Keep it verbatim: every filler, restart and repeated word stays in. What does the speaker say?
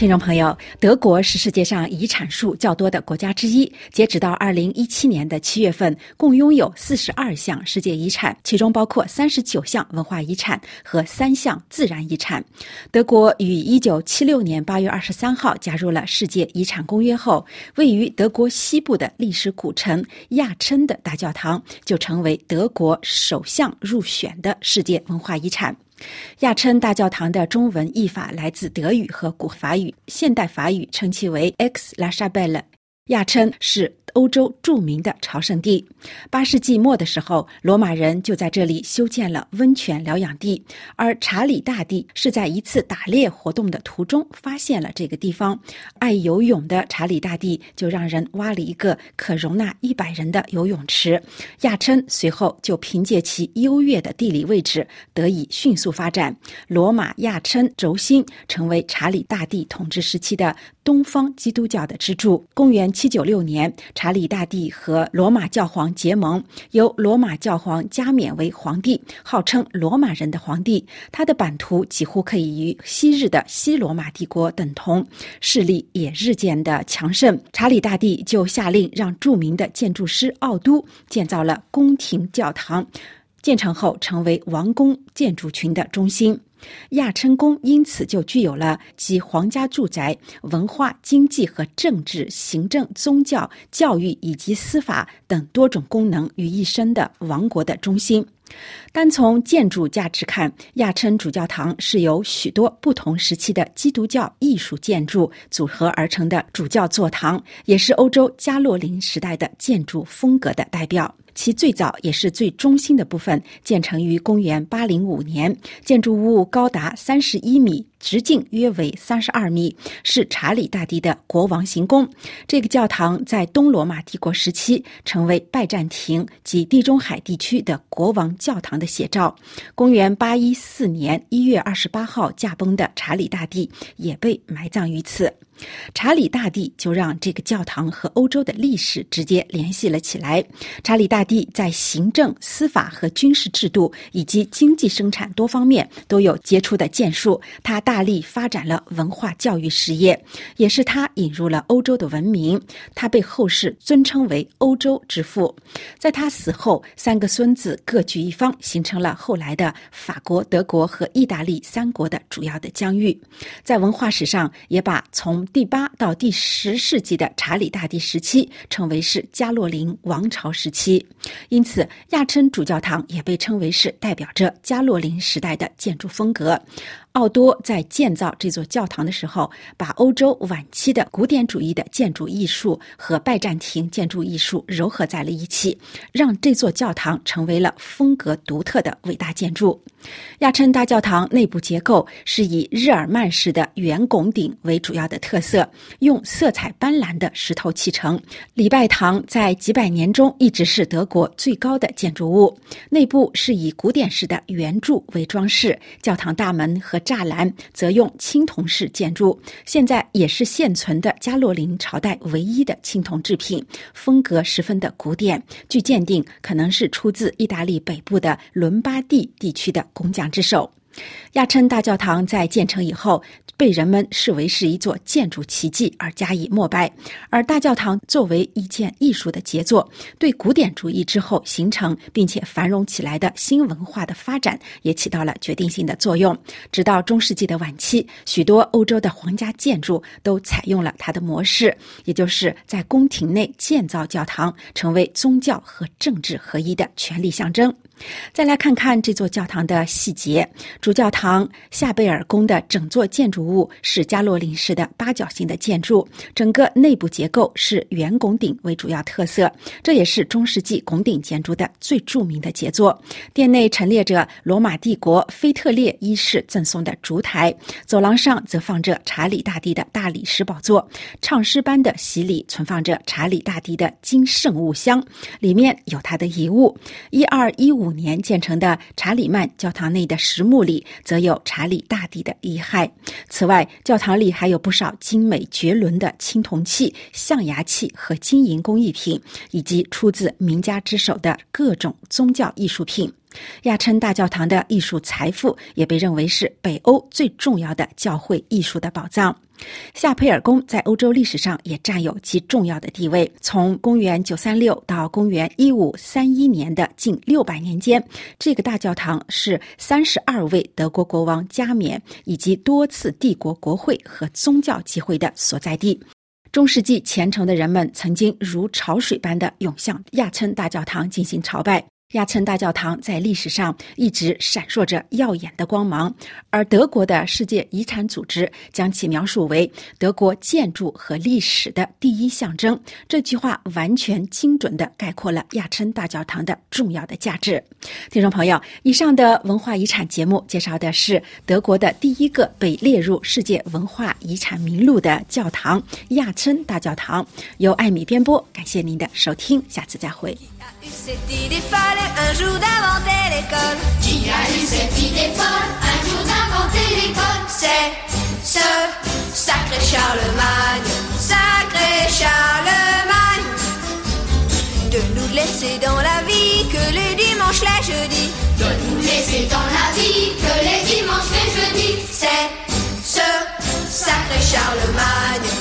听众朋友，德国是世界上遗产数较多的国家之一，截止到二零一七年的七月份，共拥有四十二项世界遗产，其中包括三十九项文化遗产和三项自然遗产。德国于一九七六年八月二十三号加入了世界遗产公约后，位于德国西部的历史古城亚琛的大教堂就成为德国首项入选的世界文化遗产。亚琛大教堂的中文译法来自德语和古法语，现代法语称其为 Aix la Chapelle。 亚琛是欧洲著名的朝圣地。八世纪末的时候，罗马人就在这里修建了温泉疗养地，而查理大帝是在一次打猎活动的途中发现了这个地方。爱游泳的查理大帝就让人挖了一个可容纳一百人的游泳池。亚琛随后就凭借其优越的地理位置得以迅速发展，罗马亚琛轴心成为查理大帝统治时期的东方基督教的支柱。公元七九六年，查理大帝和罗马教皇结盟，由罗马教皇加冕为皇帝，号称罗马人的皇帝。他的版图几乎可以与昔日的西罗马帝国等同，势力也日渐的强盛。查理大帝就下令让著名的建筑师奥都建造了宫廷教堂，建成后成为王宫建筑群的中心。亚琛宫因此就具有了集皇家住宅、文化、经济和政治、行政、宗教、教育以及司法等多种功能于一身的王国的中心。单从建筑价值看，亚琛主教堂是由许多不同时期的基督教艺术建筑组合而成的主教座堂，也是欧洲加洛林时代的建筑风格的代表。其最早也是最中心的部分建成于公元八零五年，建筑物高达三十一米，直径约为三十二米，是查理大帝的国王行宫。这个教堂在东罗马帝国时期成为拜占庭及地中海地区的国王教堂的写照。公元八一四年一月二十八号驾崩的查理大帝也被埋葬于此。查理大帝就让这个教堂和欧洲的历史直接联系了起来。查理大帝在行政、司法和军事制度以及经济生产多方面都有杰出的建树，他大力发展了文化教育事业，也是他引入了欧洲的文明。他被后世尊称为欧洲之父。在他死后，三个孙子各据一方，形成了后来的法国、德国和意大利三国的主要的疆域。在文化史上，也把从第八到第十世纪的查理大帝时期称为是加洛林王朝时期，因此亚琛主教堂也被称为是代表着加洛林时代的建筑风格。奥多在建造这座教堂的时候，把欧洲晚期的古典主义的建筑艺术和拜占庭建筑艺术糅合在了一起，让这座教堂成为了风格独特的伟大建筑。亚琛大教堂内部结构是以日耳曼式的圆拱顶为主要的特色，用色彩斑斓的石头砌成。礼拜堂在几百年中一直是德国最高的建筑物，内部是以古典式的圆柱为装饰，教堂大门和栅栏则用青铜式建筑，现在也是现存的加洛林朝代唯一的青铜制品，风格十分的古典。据鉴定，可能是出自意大利北部的伦巴第地区的工匠之手。亚琛大教堂在建成以后，被人们视为是一座建筑奇迹而加以膜拜，而大教堂作为一件艺术的杰作，对古典主义之后形成并且繁荣起来的新文化的发展也起到了决定性的作用。直到中世纪的晚期，许多欧洲的皇家建筑都采用了它的模式，也就是在宫廷内建造教堂，成为宗教和政治合一的权力象征。再来看看这座教堂的细节。主教堂夏贝尔宫的整座建筑物是加洛林式的八角形的建筑，整个内部结构是圆拱顶为主要特色，这也是中世纪拱顶建筑的最著名的杰作。殿内陈列着罗马帝国腓特烈一世赠送的烛台，走廊上则放着查理大帝的大理石宝座，唱诗班的席里存放着查理大帝的金圣物箱，里面有他的遗物。一二一五年建成的查理曼教堂内的石墓里则有查理大帝的遗骸。此外，教堂里还有不少精美绝伦的青铜器、象牙器和金银工艺品，以及出自名家之手的各种宗教艺术品。亚琛大教堂的艺术财富也被认为是北欧最重要的教会艺术的宝藏。 夏培尔宫在欧洲历史上也占有极重要的地位。从公元九三六到公元一五三一年的近六百年间，这个大教堂是三十二位德国国王加冕以及多次帝国国会和宗教集会的所在地。中世纪虔诚的人们曾经如潮水般的涌向亚琛大教堂进行朝拜。亚琛大教堂在历史上一直闪烁着耀眼的光芒，而德国的世界遗产组织将其描述为德国建筑和历史的第一象征。这句话完全精准地概括了亚琛大教堂的重要的价值。听众朋友，以上的文化遗产节目介绍的是德国的第一个被列入世界文化遗产名录的教堂——亚琛大教堂，由艾米编播。感谢您的收听，下次再会。 Cette idée folle, un jour d'inventer l'école. Qui a eu cette idée folle, un jour d'inventer l'école? C'est ce sacré Charlemagne, sacré Charlemagne. De nous laisser dans la vie que les dimanches, les jeudis. De nous laisser dans la vie que les dimanches, les jeudis. C'est ce sacré Charlemagne,